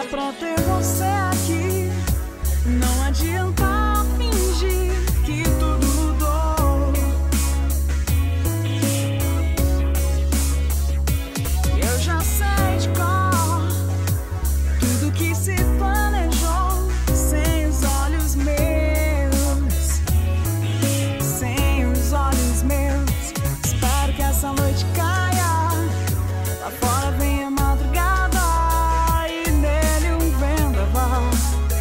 pra ter você aqui. Não adianta fingir que tudo mudou. Eu já sei de cor tudo que se planejou sem os olhos meus, sem os olhos meus. Espero que essa noite caia, lá fora vem a madrugada e nele um vendaval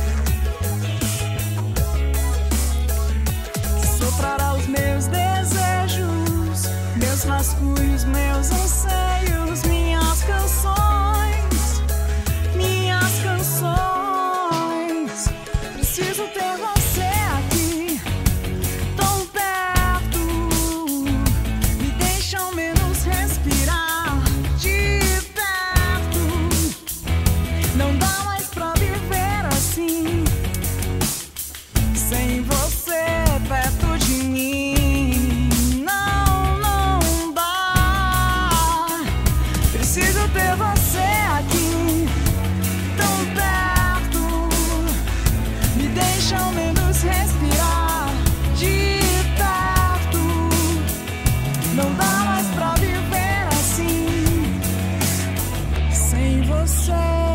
que soprará os meus desejos, meus rascunhos, meus anseios, minhas canções, minhas canções. Preciso ter você aqui, tão perto, me deixa ao menos respirar de perto. Não dá mais pra viver assim, sem você perto de mim. Não, não dá. Preciso ter você aqui, tão perto, me deixa ao menos respirar de perto. Não dá mais pra viver assim, sem você.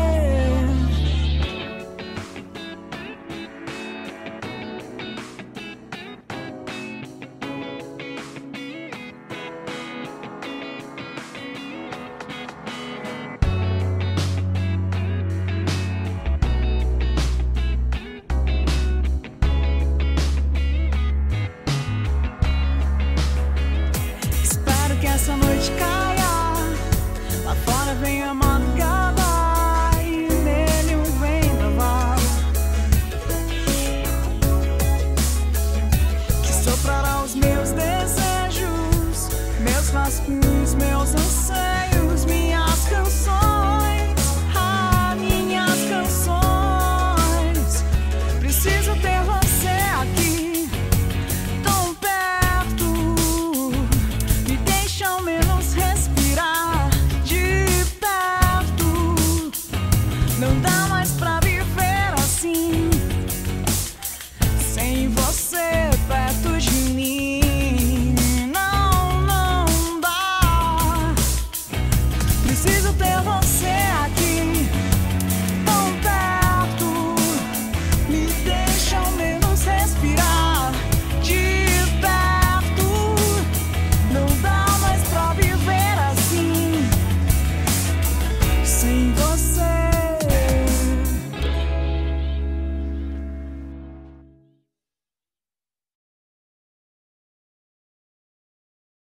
Espero que essa noite caia, lá fora vem a madrugada e nele um vendaval que soprará os meus desejos, meus rascunhos, meus anseios.